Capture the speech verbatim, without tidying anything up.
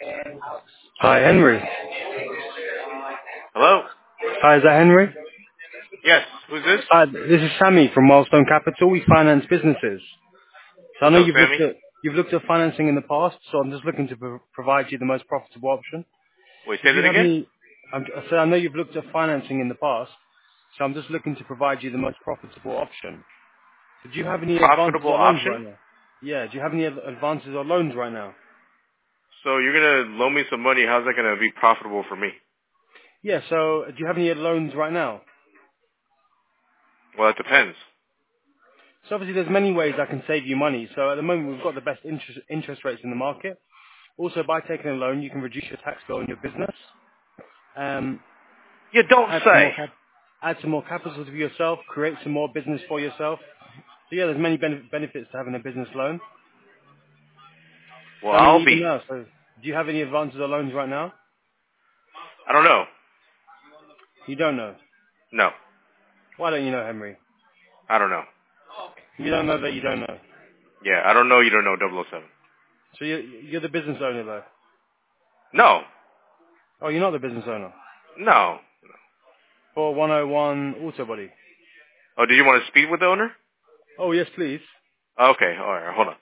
Hi, Henry. Hello? Hi, is that Henry? Yes. Who's this? Hi, this is Sammy from Milestone Capital. We finance businesses. So I What's know up, you've Sammy? looked at you've looked at financing in the past, so I'm just looking to pro- provide you the most profitable option. Wait, Did say you that have again? any? I'm, I said I know you've looked at financing in the past, so I'm just looking to provide you the most profitable option. Did you have any advances Profitable or loans option? right now? Yeah. Do you have any ad- advances or loans right now? So you're gonna loan me some money. How's that gonna be profitable for me? Yeah. So do you have any loans right now? Well, it depends. So obviously there's many ways I can save you money. So at the moment we've got the best interest interest rates in the market. Also, by taking a loan, you can reduce your tax bill in your business, um, You don't add some say. more cap- add some more capital to yourself, create some more business for yourself. So yeah, there's many bene- benefits to having a business loan. Well, So I mean, I'll even be. now, so do you have any advances or loans right now? I don't know. You don't know. No. Why don't you know, Henry? I don't know. You don't know that you don't know. Yeah, I don't know. You don't know double oh seven. So you're, you're the business owner, though. No. Oh, you're not the business owner. No. For one oh one Auto Body. Oh, did you want to speak with the owner? Oh, yes, please. Okay. All right. Hold on.